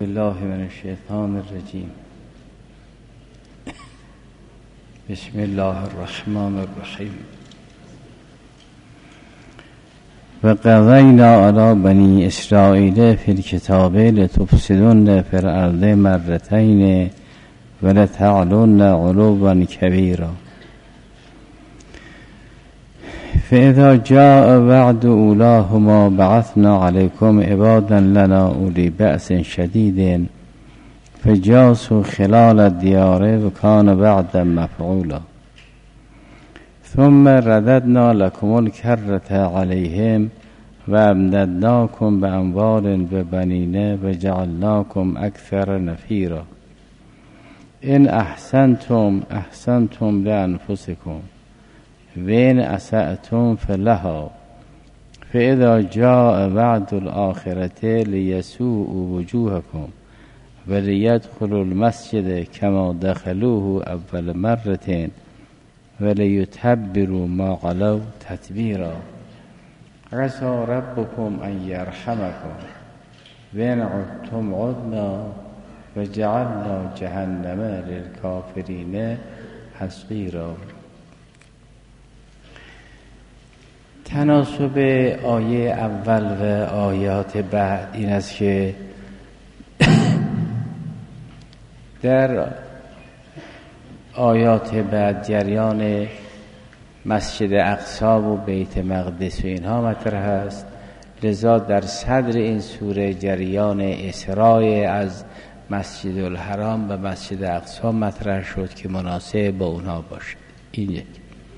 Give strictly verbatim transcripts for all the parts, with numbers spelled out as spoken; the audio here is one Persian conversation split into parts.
بالله من الشیطان الرجیم. بسم الله الرحمن الرحیم. و قضینا علی بنی اسرائیل فی الکتاب لتفسدن فی الارض مرتین ولتعلن علوا کبیرا فاذا جاء وعد اولاهما بعثنا علیکم عبادا لنا اولی بأس شدید فجاسوا خلال الدیار و کان وعدا مفعولا ثم رددنا لكم الكرة عليهم وامددناكم بأموال وبنين وجعلناكم أكثر نفيرا إن أحسنتم أحسنتم لأنفسكم وإن أسأتم فلها فإذا جاء وعد الآخرة ليسوءوا وجوهكم وليدخلوا المسجد كما دخلوه أول مرة ولیتبروا ما علوا تتبیرا عسى ربكم ان یرحمکم و ان عدتم عدنا و جعلنا جهنم للکافرین حصیرا. تناسب آیه اول و آیات بعد این است که در آیات بعد جریان مسجد اقصی و بیت مقدس و اینها مطرح است، لذا در صدر این سوره جریان اسراء از مسجد الحرام و مسجد اقصی مطرح شد که مناسب با اونها باشد. این یک.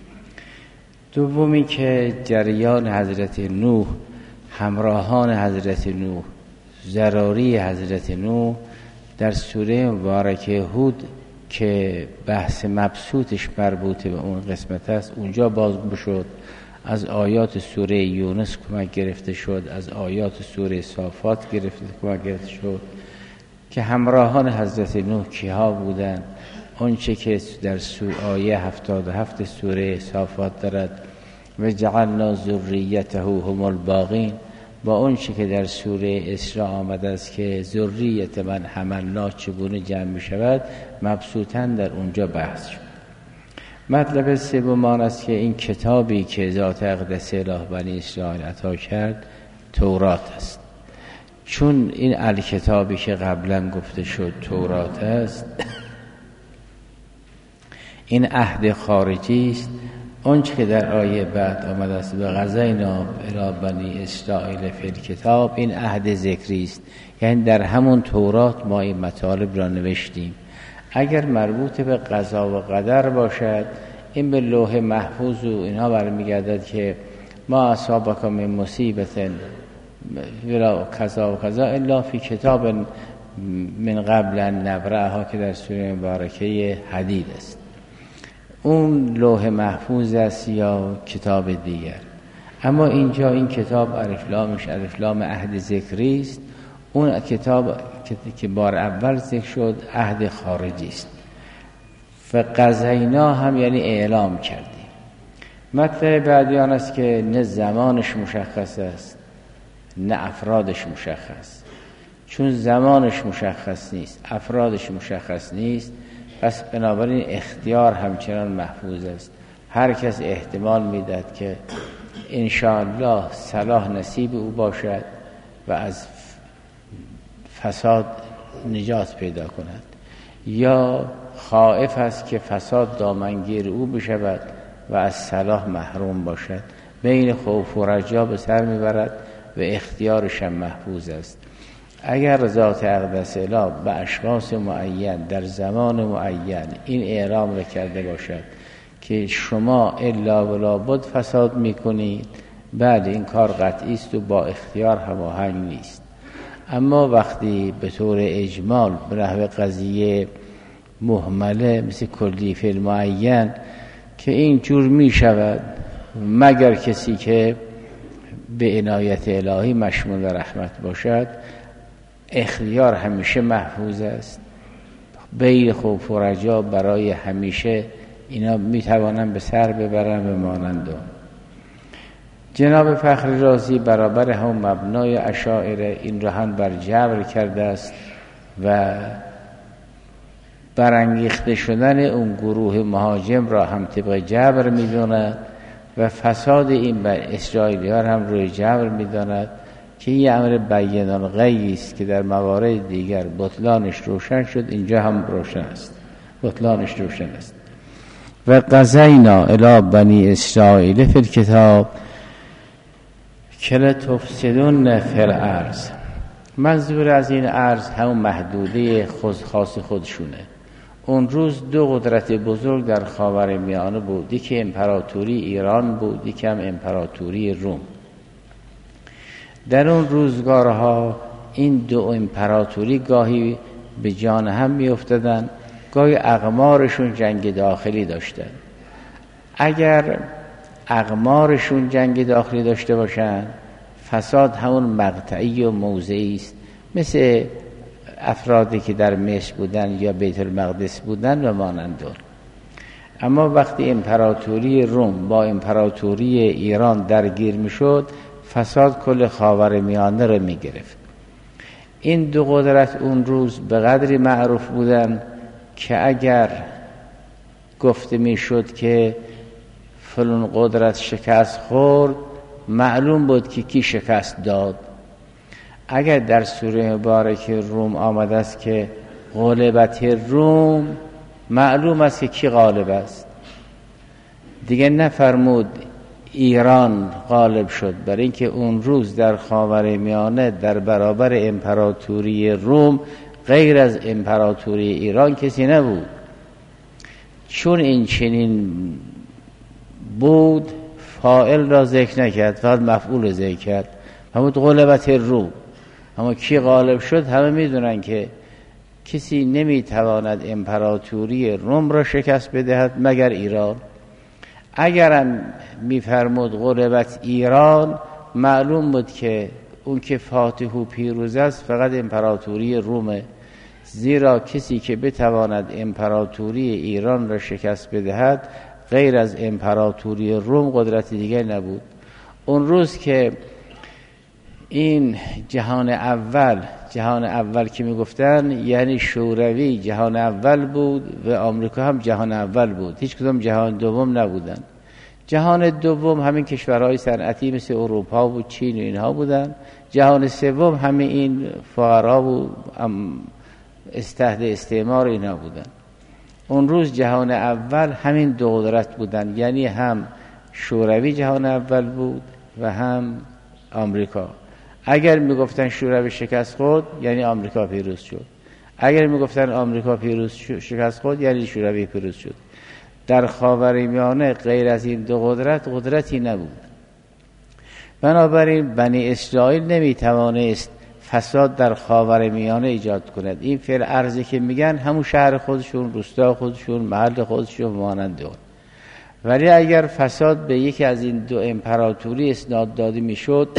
دومی که جریان حضرت نوح، همراهان حضرت نوح، ضراری حضرت نوح در سوره مبارکه هود که بحث مبسوطش مربوط به اون قسمت است، اونجا بازگو شد. از آیات سوره یونس کمک گرفته شد، از آیات سوره صافات گرفته کمک گرفته شد که همراهان حضرت نوح کیها بودند. اون چه که در سوره آیه هفتاد و هفت سوره صافات دارد و جعلنا ذریته هم الباقین، با اون چه که در سوره اسراء آمده است که ذریت من حملنا چگونه جمع می شود، مبسوطاً در اونجا بحث شد. مطلب سوم آن است که این کتابی که ذات اقدس اله بنی اسرائیل عطا کرد تورات است. چون این الکتابی که قبلا گفته شد تورات است، این عهد خارجی است. اون چه که در آیه بعد آمده است و قضینا الی بنی اسرائیل فی الکتاب، این عهد ذکری است، یعنی در همون تورات ما این مطالب را نوشتیم. اگر مربوط به قضا و قدر باشد، این به لوح محفوظ و اینها برمیگردد که ما اصابک من مصیبت ولا کذا و کذا الا فی کتاب من قبل ان نبرأها که در سوره مبارکه حدید است. اون لوح محفوظ است یا کتاب دیگر. اما اینجا این کتاب الف لامش الف لام عهد ذکری است. اون کتاب که بار اول ذکر شد عهد خارجی است. فقضینا هم یعنی اعلام کردیم. مطلب بعدی آن است که نه زمانش مشخص است نه افرادش مشخص. چون زمانش مشخص نیست، افرادش مشخص نیست، پس بنابراین اختیار همچنان محفوظ است. هر کس احتمال میداد که انشاءالله صلاح نصیب او باشد و از فساد نجات پیدا کند، یا خائف است که فساد دامنگیر او بشود و از صلاح محروم باشد. بین خوف و رجا به سر میبرد و اختیارش هم محفوظ است. اگر ذات اقدس اله به اشخاص معین در زمان معین این اعلام را کرده باشد که شما الا ولا بد فساد میکنید، بعد این کار قطعی است و با اختیار هماهنگ نیست. اما وقتی به طور اجمال به نحو قضیه مهمله مثل کلی فی المعین که این جور می شود مگر کسی که به عنایت الهی مشمول رحمت باشد، اختیار همیشه محفوظ است. بین خوف و رجا برای همیشه اینا می توانند به سر ببرن به مانند. جناب فخر رازی برابر هم مبنای اشاعره این را هم بر جبر کرده است و برانگیخته شدن اون گروه مهاجم را هم طبق جبر می‌داند و فساد این بر اسرائیلی‌ها هم روی جبر می‌داند که این امر بیان الغیب است که در موارد دیگر بطلانش روشن شد، اینجا هم روشن است، بطلانش روشن است. و قضینا الی بنی اسرائیل فی الکتاب که لتفسدن فی الارض. منظور از این ارض همون محدوده خود خاص خودشونه. اون روز دو قدرت بزرگ در خاورمیانه بود، یکی امپراتوری ایران بود، یکی هم امپراتوری روم. در اون روزگارها این دو امپراتوری گاهی به جان هم می افتادن، گاهی اقمارشون جنگ داخلی داشتن. اگر اقمارشون جنگ داخلی داشته باشن، فساد همون مقطعی و موضعی است، مثل افرادی که در مصر بودن یا بیت المقدس بودن و مانند اون. اما وقتی امپراتوری روم با امپراتوری ایران درگیر میشد، فساد کل خاورمیانه رو میگرفت. این دو قدرت اون روز به قدری معروف بودن که اگر گفته میشد که فلان قدرت شکست خورد، معلوم بود که کی شکست داد. اگر در سوره مبارک روم آمده است که غلبت روم، معلوم است که کی غالب است. دیگه نفرمود ایران غالب شد، برای اینکه اون روز در خاورمیانه در برابر امپراتوری روم غیر از امپراتوری ایران کسی نبود. چون این چنین بود، فاعل را ذکر نکرد، فقط مفعول را ذکر کرد، همون غلبت روم. اما کی غالب شد؟ همه میدونن که کسی نمیتواند امپراتوری روم را شکست بدهد مگر ایران. اگرم میفرمود غلبت ایران، معلوم بود که اون که فاتح و پیروز است فقط امپراتوری رومه، زیرا کسی که بتواند امپراتوری ایران را شکست بدهد غیر از امپراتوری روم قدرت دیگر نبود. اون روز که این جهان اول جهان اول که میگفتن یعنی شوروی جهان اول بود و آمریکا هم جهان اول بود، هیچ کدام جهان دوم نبودن. جهان دوم همین کشورهای صنعتی مثل اروپا و چین و اینها بودن. جهان سوم همین این فقرا و تحت استعمار اینها بودن. اون روز جهان اول همین دو قدرت بودن، یعنی هم شوروی جهان اول بود و هم آمریکا. اگر میگفتن شوروی شکست خورد یعنی آمریکا پیروز شد، اگر میگفتن آمریکا پیروز شکست خورد یعنی شوروی پیروز شد. در خاورمیانه غیر از این دو قدرت قدرتی نبود. بنابراین بنی اسرائیل نمیتوانست فساد در خاورمیانه ایجاد کند. این فعل ارزی که میگن همون شهر خودشون، روستا خودشون، محل خودشون مانند اون. ولی اگر فساد به یکی از این دو امپراتوری اسناد داده میشد،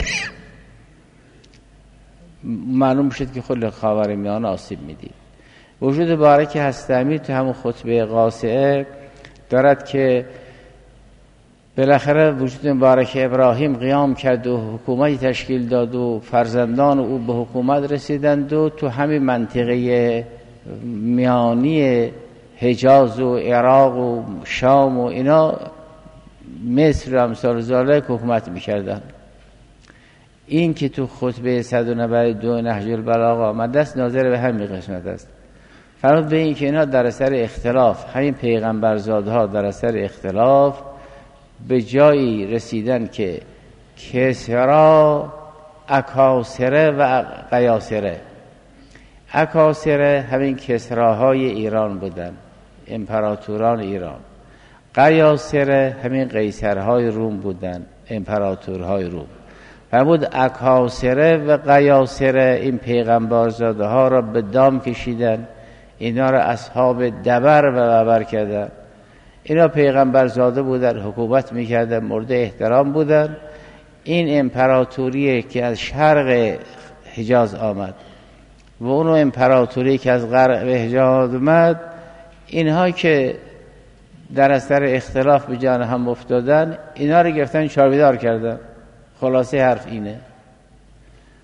معلوم شد که خود خاورمیانه آسیب میدید. وجود بارک هستمی تو همون خطبه قاصعه دارد که بالاخره وجود مبارک ابراهیم قیام کرد و حکومتی تشکیل داد و فرزندان او به حکومت رسیدند و تو همین منطقه میانی حجاز و عراق و شام و اینا مصر و امثال ذالک حکومت میکردن. این که تو خطبه صد و نود و دو نهج البلاغه آمده است ناظر به همین قسمت است. فرض به این که اینا در اثر اختلاف، همین پیغمبرزادها در اثر اختلاف به جایی رسیدن که کسرا اکاسره و قیاسره. اکاسره همین کسراهای ایران بودن، امپراتوران ایران. قیاسره همین قیصرهای روم بودن، امپراتورهای روم. فرمود اکاسره و قیاسره این پیغمبرزاده ها را به دام کشیدن، اینا را اصحاب دبر و وبر کردن. اینا پیغمبرزاده بودن، حکومت میکردن، مورد احترام بودن. این امپراتوری که از شرق حجاز آمد و اونو امپراتوری که از غرب حجاز آمد، اینها که در اثر اختلاف به جان هم افتادن، اینا رو گرفتن چاربیدار کردن. خلاصه حرف اینه.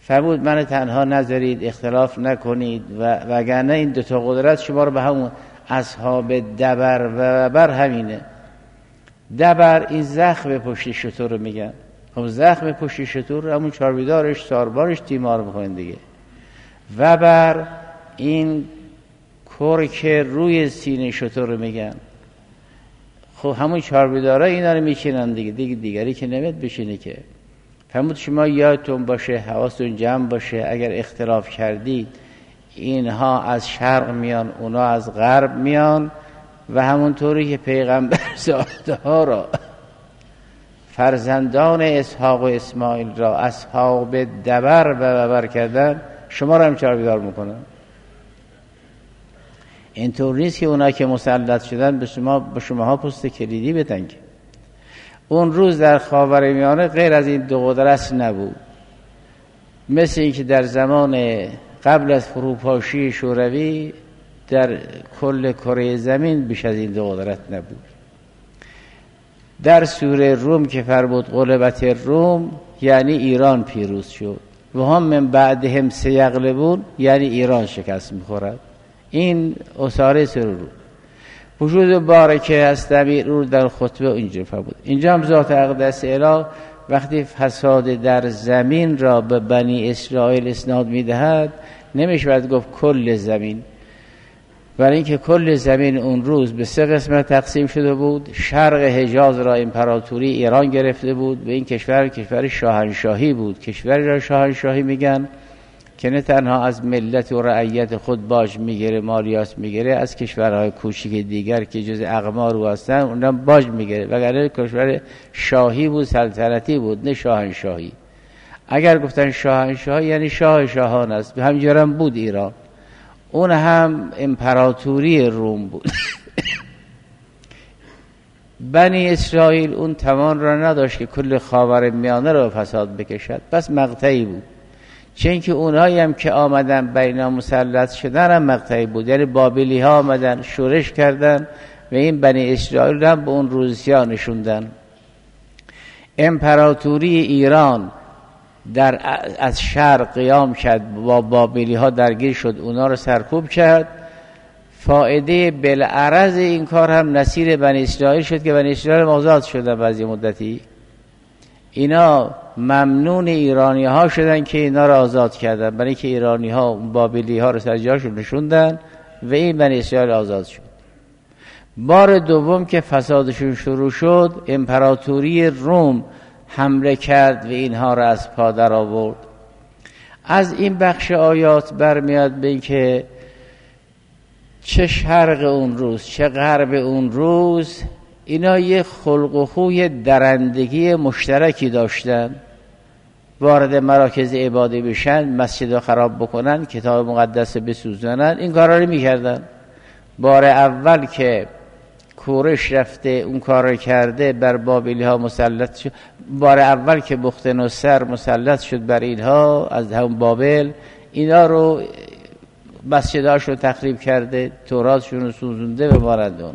فرمود من تنها نذارید، اختلاف نکنید و وگرنه این دو تا قدرت شما رو به همون اصحاب دبر و بر همینه. دبر این زخم پشت شتر رو میگن. خب زخم پشت شتر همون چاربیدارش، ساربارش تیمار میکنه دیگه. و بر این کرک روی سینه شتر رو میگن. خب همون چاربیدارا اینا رو میچینن دیگه، دیگه دیگری که نمیاد بشینه که. فرمود شما یادتون باشه، حواستون جمع باشه، اگر اختلاف کردید اینها از شرق میان، اونا از غرب میان و همونطوری که پیغمبر زاده ها را، فرزندان اسحاق و اسماعیل را اصحاب دبر و ببر کردن، شما را هم چاربیدار میکنن. اینطور نیست که اونا که مسلط شدن به شما به شماها پست کلیدی بدن که. اون روز در خاورمیانه غیر از این دو قدرت نبود. مثل اینکه در زمان قبل از فروپاشی شوروی در کل کره زمین بیش از این دو قدرت نبود. در سوره روم که فرمود غلبت روم یعنی ایران پیروز شد و هم من بعدهم سیغلبون یعنی ایران شکست میخورد. این اساره سوره روم. وجود بارکه هست امیر رو در خطبه اینجا فرمود. اینجا هم ذات اقدس اله وقتی فساد در زمین را به بنی اسرائیل اسناد میدهد نمیشه باید گفت کل زمین، برای اینکه کل زمین اون روز به سه قسمت تقسیم شده بود. شرق حجاز را امپراتوری ایران گرفته بود و این کشور کشور شاهنشاهی بود. کشوری را شاهنشاهی میگن که نه تنها از ملت و رعیت خود باج میگیره، مالیات میگیره، از کشورهای کوچیک دیگر که جز اقمار او هستن اونم باج میگیره. وگرنه کشور شاهی بود، سلطنتی بود، نه شاهنشاهی. اگر گفتن شاهنشاهی یعنی شاه شاهان است. همینجورم بود ایران، اون هم امپراتوری روم بود. بنی اسرائیل اون توان را نداشت که کل خاورمیانه را فساد بکشد، بس مقطعی بود. چون که اونایی هم که آمدن بینا مسلط شدن هم مقطعی بود، یعنی بابلی ها آمدن شورش کردن و این بنی اسرائیل هم به اون روسیا نشوندن. امپراتوری ایران در از شرق قیام کرد، با بابلی ها درگیر شد، اونا رو سرکوب کرد. فایده بالعرض این کار هم نصیر بنی اسرائیل شد که بنی اسرائیل آزاد شدن بعضی مدتی. اینا ممنون ایرانی ها شدن که اینا رو آزاد کردن، برای اینکه ایرانی ها بابلی ها رو سر جاشون نشوندن و این بنی اسرائیل آزاد شد. بار دوم که فسادشون شروع شد، امپراتوری روم حمله کرد و اینها را از پا در آورد. از این بخش آیات برمیاد به این که چه شرق اون روز چه غرب اون روز اینا یه خلق و خوی درندگی مشترکی داشتن. وارد مراکز عبادی بشن، مسجد رو خراب بکنن، کتاب مقدس بسوزانن، این کارا رو میکردن. بار اول که کورش رفته اون کار رو کرده، بر بابلی ها مسلط شد. بار اول که بختنصر مسلط شد بر اینها از همون بابل، اینا رو مسجداش رو تخریب کرده، توراتشون رو سوزونده و ماردون.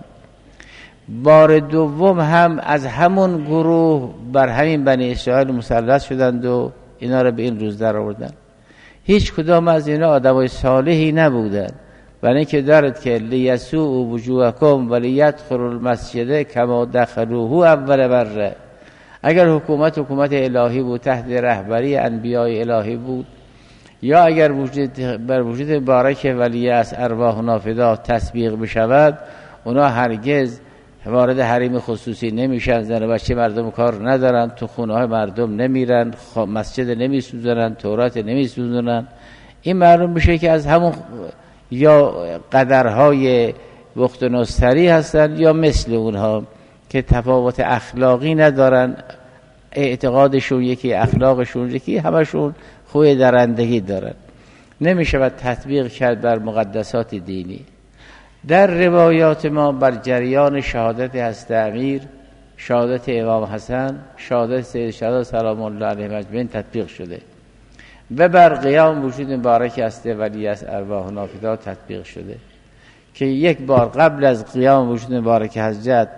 بار دوم هم از همون گروه بر همین بنی اسرائیل مسلط شدند و اینا رو به این روز در آوردن. هیچ کدام از اینا آدمای صالحی نبودن، برای اینکه دارد که لیسوء وجوهکم ولیدخلوا المسجد کما دخلوه اول بره. اگر حکومت حکومت الهی بود، تحت رهبری انبیاء الهی بود، یا اگر وجود بر وجود مبارک ولی از ارواح نافذه تسبیح بشود، اونا هرگز وارد حریم خصوصی نمیشن، زن و بچه مردم کار ندارن، تو خونه های مردم نمیرن، مسجد نمیسوزنن، تورات نمیسوزنن. این معلوم میشه که از همون یا قدرهای بختنصری هستن یا مثل اونها که تفاوت اخلاقی ندارن، اعتقادشون یکی، اخلاقشون یکی، همشون خوی درندگی دارن. نمیشه باید تطبیق کرد بر مقدسات دینی. در روایات ما بر جریان شهادت حضرت امیر، شهادت امام حسن، شهادت سید شهدا سلام الله علیه اجمعین تطبیق شده و بر قیام وجود مبارک هسته ولی از ارواح نافذه تطبیق شده که یک بار قبل از قیام وجود مبارک حضرت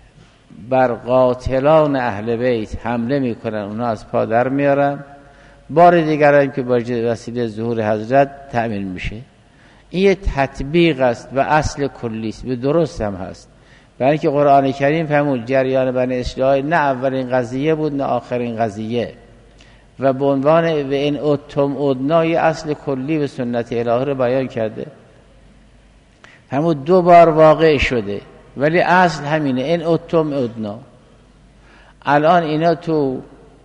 بر قاتلان اهل بیت حمله میکنن، اونا از پا در میارن. بار دیگر هم که با وسیله ظهور حضرت تأمین میشه. این یه تطبیق است و اصل کلی است، به درست هم هست. برای اینکه قرآن کریم فرمود جریان بنی اسرائیل نه اولین قضیه بود نه آخرین قضیه، و به عنوان و این اتم ادنای اصل کلی و سنت الهی رو بیان کرده. همون دو بار واقع شده ولی اصل همینه، این اتم ادنا. الان اینا تو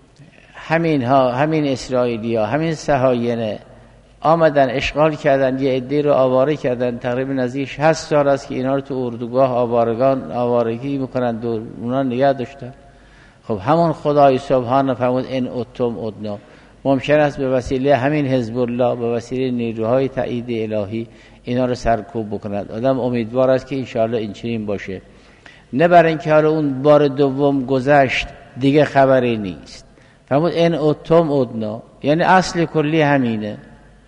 همین ها همین اسرائیلی ها همین صهاینه آمدن اشغال کردن، یه عده رو آواره کردن. تقریبا نزدیک شصت سال است که اینا رو تو اردوگاه آوارگان آوارگی میکنن، دور اونا نگه داشتن. خب همون خدای سبحانه فرمود این اتم ادنا. ممکن است به وسیله همین حزب الله، به وسیله نیروهای تایید الهی اینا رو سرکوب بکند. آدم امیدوار است که انشاءالله این چنین باشه، نه برای اینکه حالا اون بار دوم گذشت دیگه خبری نیست. فرمود این اتم ادنا، یعنی اصل کلی همینه.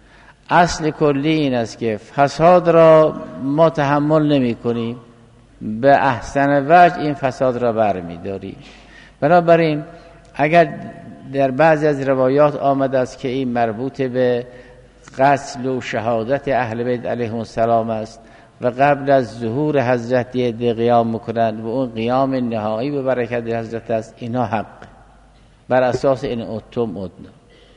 اصل کلی این است که فساد را ما تحمل نمی کنیم، به احسن وجه این فساد را برمی داریم. بنابراین اگر در بعضی از روایات آمده است که این مربوط به قتل و شهادت اهل بیت علیهم السلام است و قبل از ظهور حضرت یه قیام میکنند و اون قیام نهایی به برکت حضرت است، اینا حق بر اساس این اتم ادنا.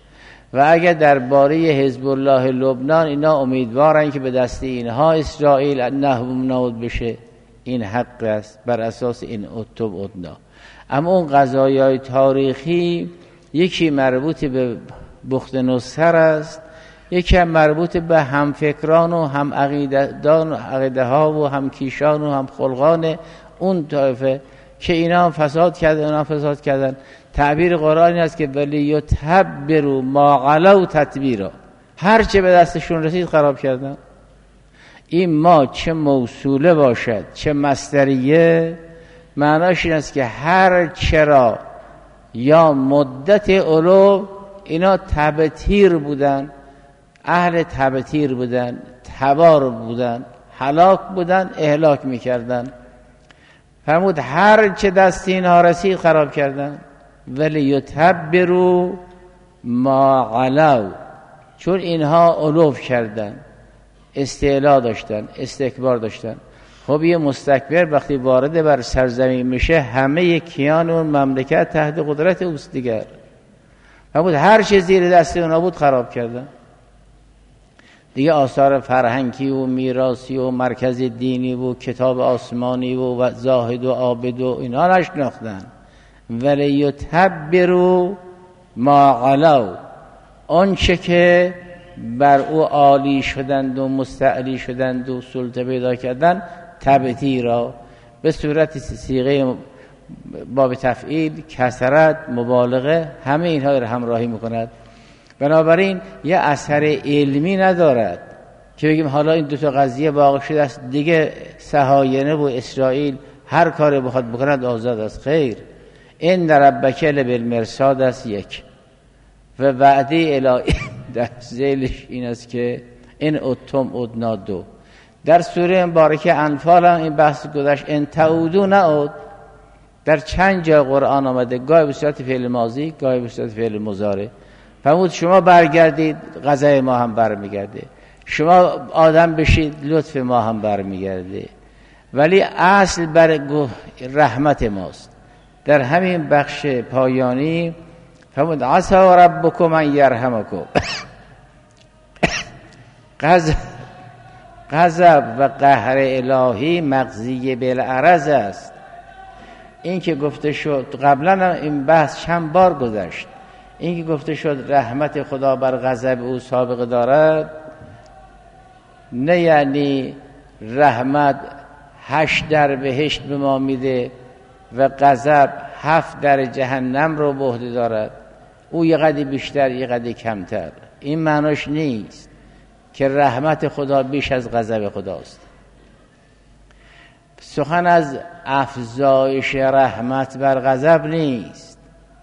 و اگر درباره حزب الله لبنان اینا امیدوارن که به دست اینها اسرائیل نحو نابود بشه، این حق است بر اساس این اتم ادنا. اما اون قضایای تاریخی یکی مربوط به بخت نصر است، یکی هم مربوط به هم فکران و هم عقیده‌دان و عقیده ها و هم کیشان و هم خلقان اون طایفه که اینا هم فساد کردن اونا هم فساد کردن. تعبیر قرآنی است که ولی یتبروا ما علوا تتبیرا، هر چه به دستشون رسید خراب کردن. این ما چه موصوله باشد چه مصدریه، معناش این است که هر چرا یا مدت علو اینا تبتیر بودن، اهل تبتیر بودن، تبار بودن، هلاک بودن، اهلاک میکردن. فرمود هر چه دست اینها رسید خراب کردن. ولی یتبروا ما علوا، چون اینها علو کردن، استعلا داشتن، استکبار داشتن. خب یه مستکبر وقتی وارد بر سرزمین میشه همه کیان اون مملکت تحت قدرت اوست دیگر. فرمود هر چه زیر دست اونا بود خراب کردن. دیگه آثار فرهنگی و میراثی و مرکز دینی و کتاب آسمانی و زاهد و عابد و اینا نشناختن. ولی یتبروا ما علوا، اون چه که بر او عالی شدند و مستعلی شدند و سلطه پیدا کردن تبتیرا، به صورت صیغه باب تفعیل، کثرت، مبالغه، همه اینها رو همراهی میکند. بنابراین یه اثر علمی ندارد که بگیم حالا این دو تا قضیه واقع شده است دیگه صهاینه و اسرائیل هر کاری بخواد بکند آزاد است. خیر، این در ربک بالمرصاد است یک، و وعده الهی در ذیلش این است که این اتم ادنا دو. در سوره مبارکه انفال هم این بحث گذشت، ان تعودوا نعود. در چند جا قرآن آمده، گاهی به صورت فعل ماضی گاهی به صورت فعل مضارع. فرمود شما برگردید غضب ما هم برمیگرده، شما آدم بشید لطف ما هم برمیگرده. ولی اصل بر رحمت ماست. در همین بخش پایانی فرمود عسى ربکم ان یرحمکم. غضب غضب و قهر الهی مقضی بالعرض است. این که گفته شد قبلا این بحث چند بار گذشت، این که گفته شد رحمت خدا بر غضب او سابقه دارد، نه یعنی رحمت هشت در بهشت به ما میده و غضب هفت در جهنم رو به عهده دارد، او یه قدری بیشتر یه قدری کمتر. این معناش نیست که رحمت خدا بیش از غضب خداست. سخن از افزایش رحمت بر غضب نیست،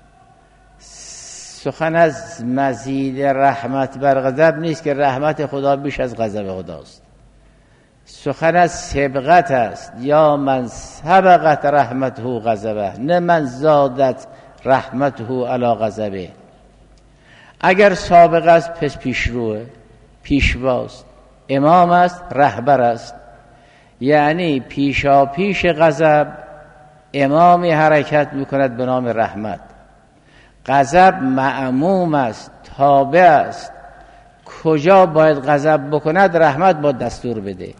سخن از مزید رحمت بر غضب نیست که رحمت خدا بیش از غضب خداست. سخن از سبقت است، یا من سبقت رحمته غضبه، نه من زادت رحمته علی غضبه. اگر سابق است پس پیشروه، پیشواست، امام است، رهبر است. یعنی پیشا پیش غضب امامی حرکت میکند به نام رحمت. غضب معموم است، تابع است. کجا باید غضب بکند رحمت باید دستور بده.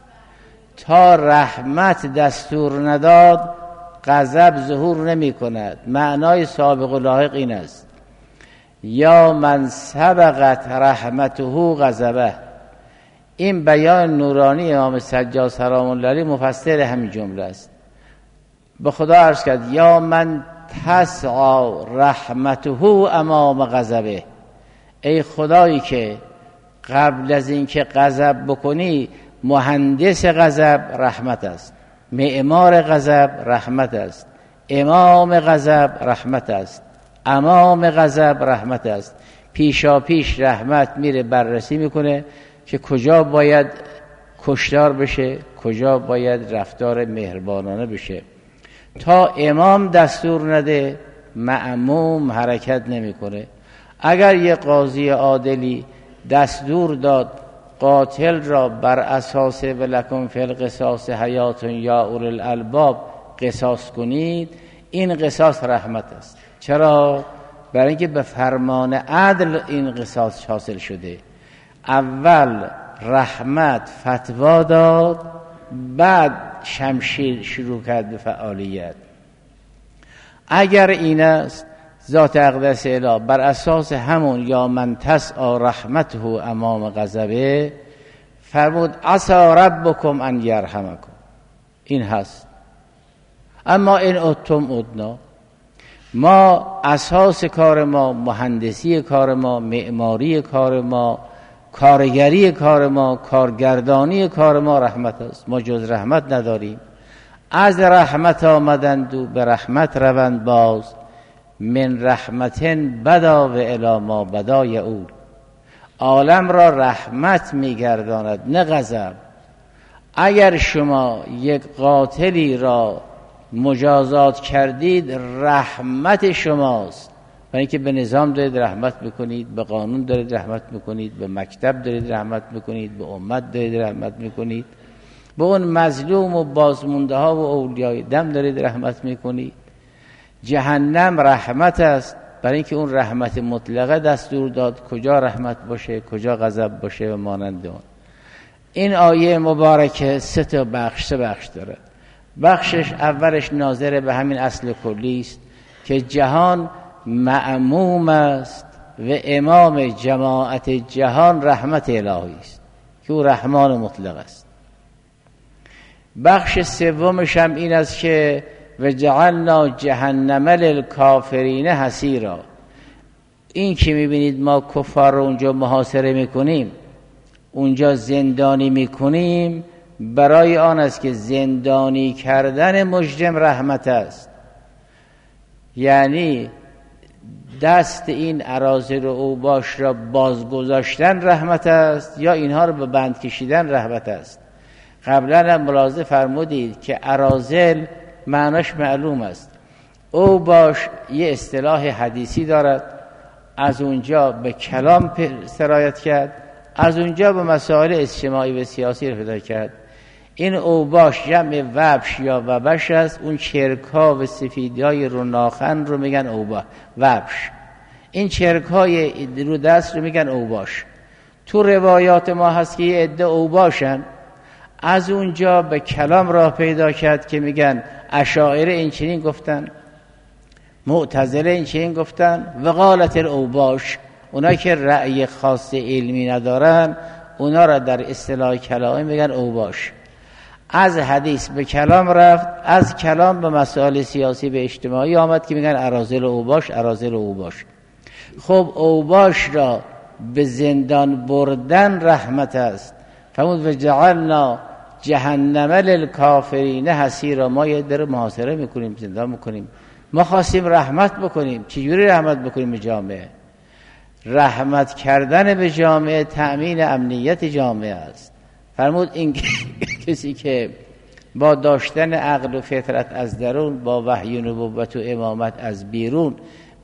تا رحمت دستور نداد غضب ظهور نمی کند. معنای سابق و لاحق این است: یا من سبقت رحمته غضبه. این بیان نورانی امام سجاد سلام الله علیه مفسر همین جمله است. به خدا عرض کرد یا من تسعى رحمته امام غضبه. ای خدایی که قبل از اینکه غضب بکنی مهندس غضب رحمت است، معمار غضب رحمت است، امام غضب رحمت است، امام غضب رحمت است. پیشا پیش رحمت میره بررسی میکنه که کجا باید کشتار بشه، کجا باید رفتار مهربانانه بشه. تا امام دستور نده مأموم حرکت نمیکنه. اگر یه قاضی عادلی دستور داد قاتل را بر اساس ولکم فی القصاص حیات یا اولی الالباب قصاص کنید، این قصاص رحمت است. چرا؟ برای اینکه به فرمان عدل این قصاص حاصل شده. اول رحمت فتوا داد، بعد شمشیر شروع کرد به فعالیت. اگر این است ذات اقدس اله بر اساس همون یا من تسعى رحمته امام غضبه فرمود عسى ربکم ان یرحمکم. این هست. اما این اتم ادنا، ما اساس کار ما، مهندسی کار ما، معماری کار ما، کارگری کار ما، کارگردانی کار ما رحمت است. ما جز رحمت نداریم. از رحمت آمدند و به رحمت روند باز. من رحمتن بدا و الی ما بدا یعود. عالم را رحمت میگرداند نه غضب. اگر شما یک قاتلی را مجازات کردید رحمت شماست، برای اینکه به نظام دارید رحمت میکنید، به قانون دارید رحمت میکنید، به مکتب دارید رحمت میکنید، به امت دارید رحمت میکنید، به اون مظلوم و بازمونده ها و اولیای دم دارید رحمت میکنید. جهنم رحمت است، برای اینکه اون رحمت مطلقه دستور داد کجا رحمت باشه، کجا غضب باشه و مانند اون. این آیه مبارکه سه تا بخش سه بخش داره. بخشش اولش ناظر به همین اصل کلی است که جهان معموم است و امام جماعت جهان رحمت الهی است که او رحمان مطلق است. بخش سومش هم این است که و جعلنا جهنم للکافرین حصیرا. این که میبینید ما کفار رو اونجا محاصره میکنیم، اونجا زندانی میکنیم، برای آن است که زندانی کردن مجرم رحمت است. یعنی دست این اراذل و اوباش را بازگذاشتن رحمت است یا اینها رو به بند کشیدن رحمت است. قبلا هم ملاحظه فرمودید که اراذل معناش معلوم است. اوباش یه اصطلاح حدیثی دارد، از اونجا به کلام سرایت کرد، از اونجا به مسائل اجتماعی و سیاسی رو پیدا کرد. این اوباش جمع وبش یا وبش است. اون چرکا و سفیدهای رو ناخن رو میگن اوبا وبش. این چرکای رو دست رو میگن اوباش. تو روایات ما هست که یه عده اوباشن. از اونجا به کلام راه پیدا کرد که میگن اشاعره این چنین گفتن، معتزله این چنین گفتن، و قالت الاوباش. اونا که رأی خاص علمی ندارن اونا را در اصطلاح کلامی میگن اوباش. از حدیث به کلام رفت، از کلام به مسائل سیاسی به اجتماعی آمد که میگن اراذل اوباش اراذل اوباش. خب اوباش را به زندان بردن رحمت است. فرمود و جعلنا جهنم للکافرین حصیرا. ما یه در محاصره میکنیم، زندان میکنیم. ما خواستیم رحمت بکنیم. چجوری رحمت بکنیم به جامعه؟ رحمت کردن به جامعه تأمین امنیت جامعه است. فرمود این کسی که با داشتن عقل و فطرت از درون، با وحی و نبوت و امامت از بیرون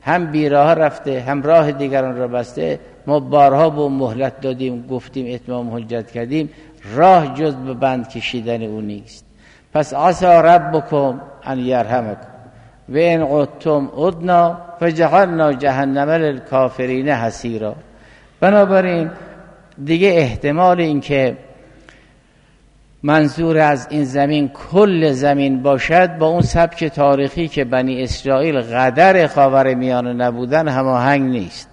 هم بیراه رفته هم راه دیگران را بسته. ما بارها به مهلت دادیم، گفتیم، اتمام حجت کردیم، راه جز به بند کشیدن او نیست. پس عسى ربکم ان یرحمکم و ان عدتم عدنا فجعلنا جهنم للکافرین حصیرا. بنابراین دیگه احتمال این که منظور از این زمین کل زمین باشد با اون سبک تاریخی که بنی اسرائیل قدر خاورمیانه نبودن هماهنگ نیست.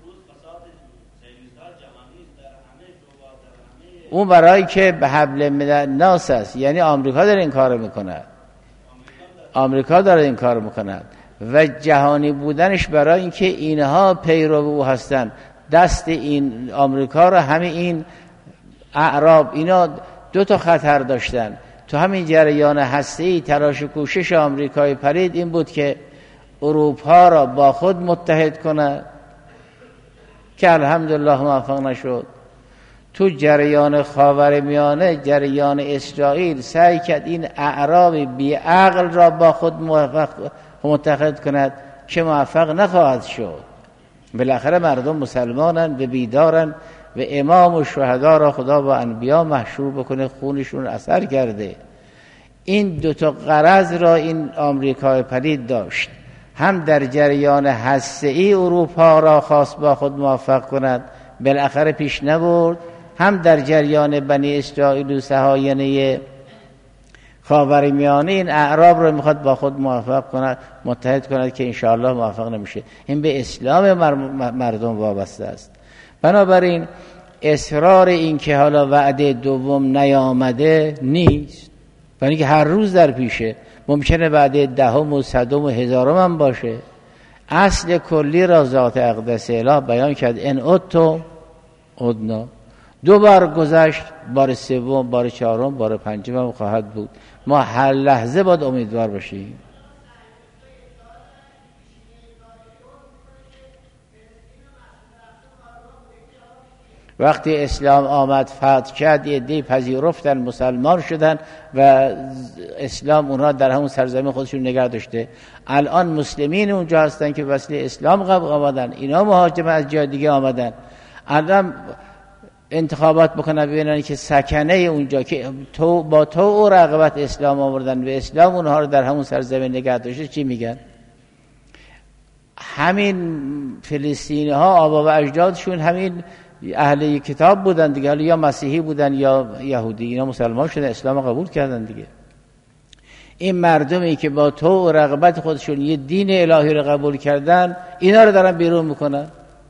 اون برای که به حبل من الناس است، یعنی آمریکا داره این کارو میکنه، آمریکا داره این کارو میکنه و جهانی بودنش برای اینکه اینها پیرو او هستن. دست این آمریکا رو همین این اعراب اینا دو تا خطر داشتن تو همین جریان هسته‌ای. تلاش و کوشش آمریکای پلید این بود که اروپا را با خود متحد کنه که الحمدلله موفق نشد. تو جریان خاورمیانه، جریان اسرائیل سعی کرد این اعراب بی عقل را با خود موفق متحد کند که موفق نخواهد شد. بالاخره مردم مسلمانن و بیدارن و امام و شهدا را خدا با انبیا محشور بکنه، خونشون اثر کرده. این دو تا غرض را این آمریکای پلید داشت، هم در جریان هسته‌ای اروپا را خواست با خود موفق کند، بالاخره پیش نبرد، هم در جریان بنی اسرائیل و صهاینه خاورمیانه این اعراب رو میخواد با خود موفق کند، متحد کند که انشاءالله موفق نمیشه. این به اسلام مردم وابسته است. بنابراین اصرار این که حالا وعده دوم نیامده نیست، برای اینکه هر روز در پیشه، ممکنه وعده دهم و صدم و هزارم هم باشه. اصل کلی را ذات اقدس اله بیان کرد، ان عدتم عدنا. دو بار گذشت، بار سوم، بار چهارم، بار پنجم هم خواهد بود. ما هر لحظه باید امیدوار باشیم. وقتی اسلام آمد فتح کرد، یه دی پذیرفتن، مسلمان شدن و اسلام اونها در همون سرزمین خودشون نگه داشته. الان مسلمین اونجا هستن که وسیله اسلام قبل آمدن، اینا مهاجم از جای دیگه آمدن. الان انتخابات بکنن ببینن که سکنه اونجا که تو با تو و رغبت اسلام آوردن و اسلام اونها رو در همون سرزمین نگه داشته، چی میگن؟ همین فلسطینی ها آبا و اجدادشون همین اهل کتاب بودن دیگه، یا مسیحی بودن یا یهودی، اینا مسلمان شدن، اسلام قبول کردن دیگه. این مردمی که با تو و رغبت خودشون یه دین الهی رو قبول کردن، اینا رو دارن بیرون میکنن.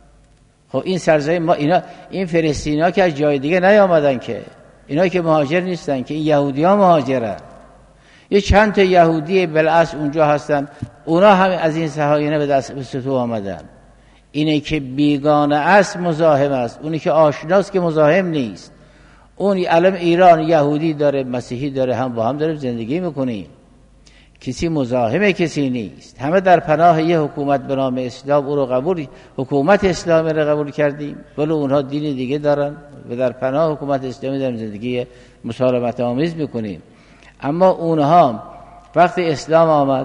خب این سرزمین ما اینا این فلسطینی ها که از جای دیگه نیامدن که، اینا که مهاجر نیستن که، این یهودی ها مهاجرن. یه چند تا یهودی بالاصل اونجا هستن، اونا هم از این صهاینه به دست به سطوح آمدن. اینه که بیگانه است مزاحم است، اونی که آشناست که مزاحم نیست. اون علم ایران یهودی داره، مسیحی داره، هم با هم داریم زندگی میکنیم، کسی مزاحم کسی نیست. همه در پناه یه حکومت به نام اسلام او رو قبول، حکومت اسلامی رو قبول کردیم، ولی اونها دین دیگه دارن و در پناه حکومت اسلامی داریم زندگی مسالمت آمیز میکنیم. اما اونها وقتی اسلام آمد،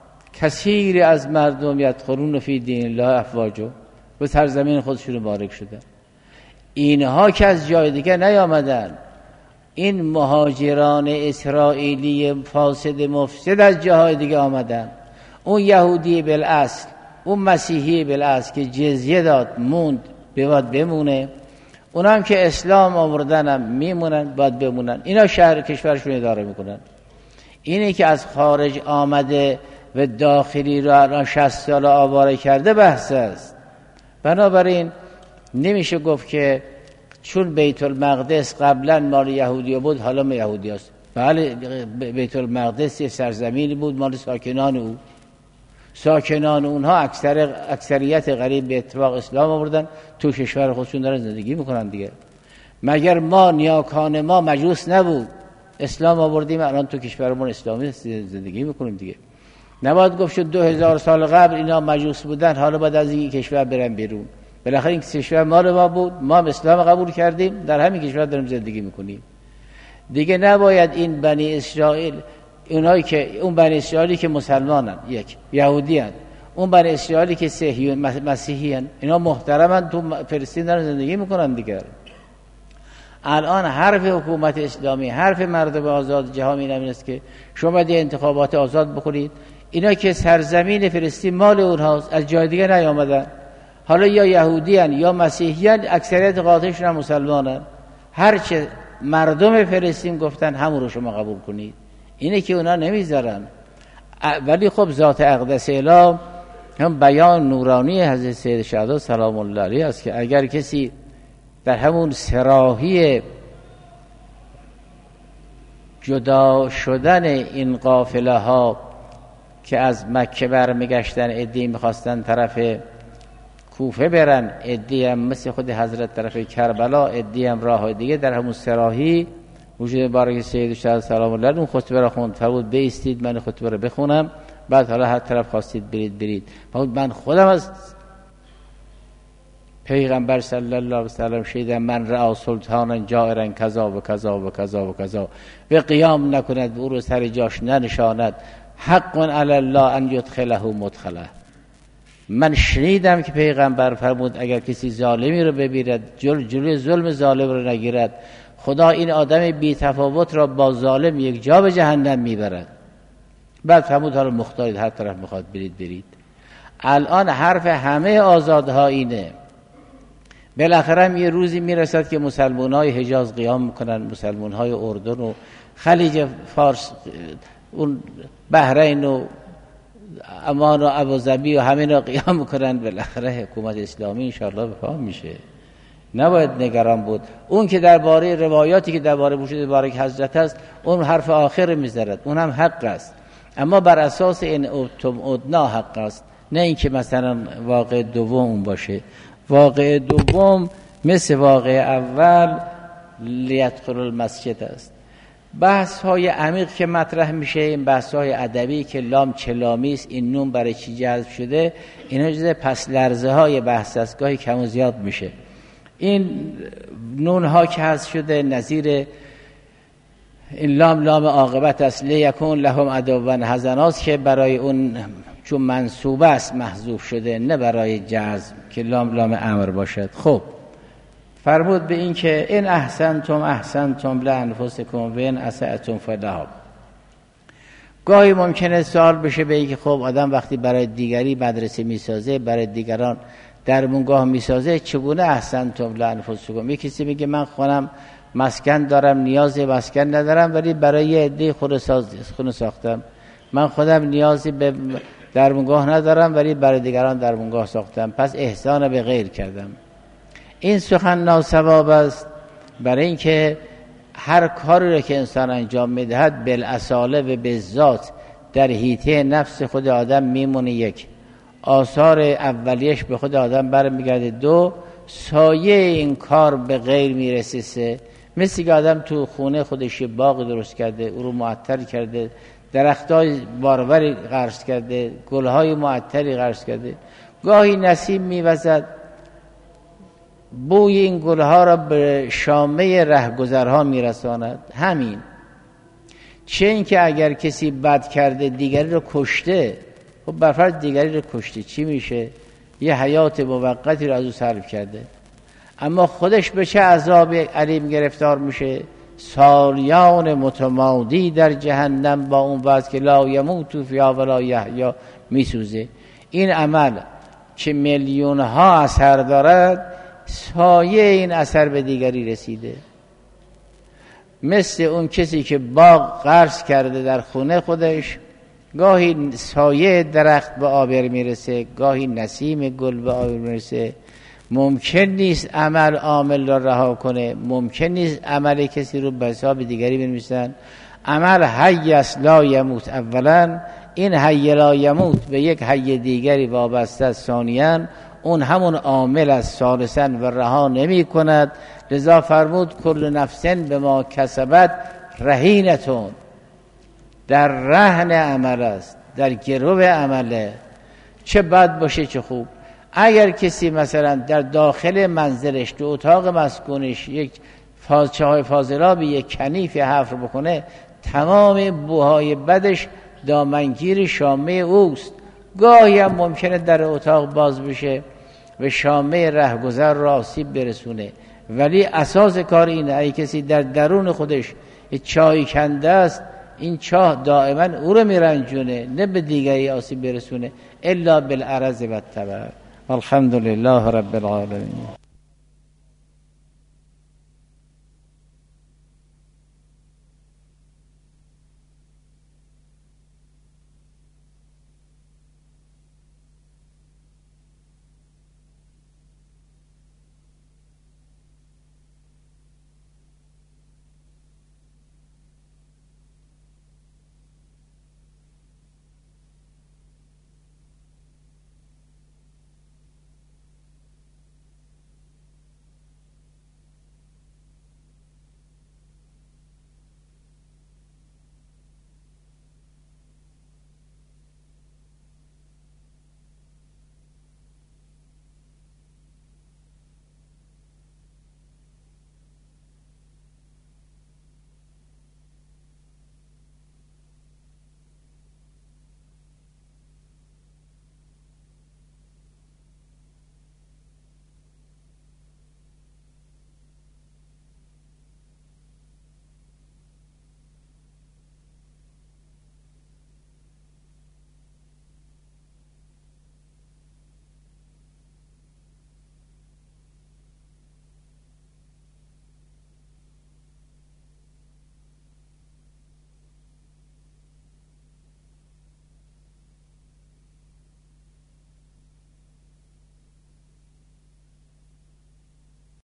کثیر از مردم یدخلون فی دین الله افواجا، به سرزمین خودشون مبارک شدن. اینها که از جای دیگه نیامدن، این مهاجران اسرائیلی فاسد مفسد از جاهای دیگه آمدن. اون یهودی بالاصل، اون مسیحی بالاصل که جزیه داد موند، باید بمونه. اونا هم که اسلام آوردن هم میمونن، باید بمونن. اینا شهر کشورشون اداره میکنن. اینی که از خارج آمده و داخلی را الان شصت سال آواره کرده بحث است. بنابراین نمیشه گفت که چون بیت المقدس قبلا مال یهودی بود حالا ما یهودی هست. بله، بیت المقدس یه سرزمینی بود مال ساکنان او، ساکنان اونها اکثر اکثریت غریب به اتفاق اسلام آوردن، تو کشور خودشون دارن زندگی میکنن دیگه. مگر ما نیاکان ما مجوس نبود، اسلام آوردیم الان تو کشورمون اسلامی زندگی میکنیم دیگه. نباید گفت شد دو هزار سال قبل اینا مجوس بودن حالا باید از این کشور برن بیرون. بالاخره این کشور مال ما بود، ما هم اسلام قبول کردیم، در همین کشور داریم زندگی میکنیم دیگه. نباید این بنی اسرائیل، اونایی که اون بنی اسرائیلی که مسلمانن، یک یهودی هن، اون بنی اسرائیلی که صهیون مسیحیان، اینا محترمن، تو فلسطین دارن زندگی میکنن دیگر. الان حرف حکومت اسلامی، حرف مردم آزاد جهان این است که شما باید انتخابات آزاد بکنید. اینا که سرزمین فلسطین مال اونهاست، از جای دیگه نیامدن. حالا یا یهودیان یا مسیحیان، اکثریت قاطعشون هم مسلمانن. هر چه مردم فلسطین گفتن همون رو شما قبول کنید. اینه که اونا نمیذارن. ولی خب ذات اقدس اله هم بیان نورانی حضرت سید شهدا سلام الله علیه است که اگر کسی در همون سراحی جدا شدن این قافله ها که از مکه برمیگشتن، عده‌ای میخواستن طرف کوفه برن، عده‌ای هم مثل خود حضرت طرف کربلا، عده‌ای هم راه دیگه، در همون سراحی وجود بارک سید شهدا سلام الله علیه اون خطبه را خوند. فرمود بایستید من خطبه را بخونم، بعد حالا هر طرف خواستید برید برید. فرمود من خودم از پیغمبر صلی الله علیه و سلم شیدم من رأى سلطانا جائرا کذا و کذا و کذا و کذا به قیام نکند او رو سر جاش ننشاند، حق علی الله ان یدخله مدخله. من شنیدم که پیغمبر فرمود اگر کسی ظالمی رو ببیند جل جلوی ظلم ظالم رو نگیرد، خدا این آدم بی تفاوت را با ظالم یک جا به جهنم میبرد. بعد فرمود حالا مختارید، هر طرف میخواد برید برید. الان حرف همه آزادها اینه. بالاخره هم یه روزی میرسد که مسلمان‌های حجاز قیام میکنن، مسلمان‌های اردن و خلیج فارس، اون بحرین و عمان و ابوظبی و همین رو قیام میکنن. بالاخره حکومت اسلامی انشاءالله به پا میشه. نباید نگران بود. اون که درباره روایاتی که درباره وجود بارک حضرت است، اون حرف آخر میذارد، اون هم حق است، اما بر اساس این اوتم ادنا حق است، نه اینکه مثلا واقع دوم باشه. واقع دوم مثل واقع اول لیدخل المسجد است. بحث های عمیق که مطرح میشه، این بحث های ادبی که لام چلامی است، این نون برای چی جذب شده، اینا جزء پس لرزه های بحث است، گاهی کم و زیاد میشه. این نون ها که حذف شده نظیر این لام لام عاقبت است، لیکون لهم عدوا حزنا که برای اون چون منصوبه است محذوف شده، نه برای جزم که لام لام امر باشد. خب فرمود به این که این احسنتم احسنتم لانفسکم و این اسأتم فلها. گاهی ممکنه سوال بشه به این که خب آدم وقتی برای دیگری مدرسه میسازه، برای دیگران درمونگاه میسازه، چگونه احسنتم لانفسکم؟ یکی کسی میگه من خونم مسکن دارم، نیاز مسکن ندارم، ولی برای یه عده خونه ساز خونه ساختم. من خودم نیازی به درمونگاه ندارم، ولی برای دیگران درمونگاه ساختم، پس احسان به غیر کردم. این سخن ناصواب است، برای اینکه هر کاری را که انسان انجام میدهد بالاصاله و بالذات در حیطه نفس خود آدم میمونه. یک، آثار اولیش به خود آدم برمیگرده. دو، سایه این کار به غیر میرسه. سه، مثل که آدم تو خونه خودش باغ درست کرده، او رو معطر کرده، درختای باروری غرس کرده، گلهای معطری غرس کرده، گاهی نسیم میوزد، بوی این گلها را به شامه رهگذرها میرساند. همین. چه این که اگر کسی بد کرده دیگری رو کشته، خب برفرض دیگری رو کشته، چی میشه؟ یه حیات موقتی رو از او سلب کرده، اما خودش به چه عذاب علیم گرفتار میشه؟ سالیان متمادی در جهنم با اون وضع که لا یموت فیها ولا یحیا میسوزه. این عمل که میلیون ها اثر دارد، سایه این اثر به دیگری رسیده. مثل اون کسی که باغ غرس کرده در خونه خودش، گاهی سایه درخت به آبر میرسه، گاهی نسیم گل به آبر میرسه. ممکن نیست عمل عامل را رها کنه، ممکن نیست عمل کسی رو به حساب دیگری بنویسن. عمل حی است لا یموت. اولا این حی لا یموت به یک حی دیگری وابسته است. ثانیاً اون همون عامل است. ثالثاً و رها نمی کند. لذا فرمود کل نفسن به ما کسبت رهینتون، در رهن عمل است، در گرو عمله، چه بد باشه چه خوب. اگر کسی مثلا در داخل منزلش تو اتاق مسکونش یک فاز چای فاضلابی یک کنیف حفر بکنه، تمام بوهای بدش دامنگیر شامه اوست. گاهی هم ممکنه در اتاق باز بشه و شامه رهگذر را آسیب برسونه، ولی اساس کار اینه ای کسی در درون خودش چای کنده است، این چاه دائما او رو میرنجونه، نه به دیگری آسیب برسونه، الا بالعرض و التبر. الحمدلله رب العالمین.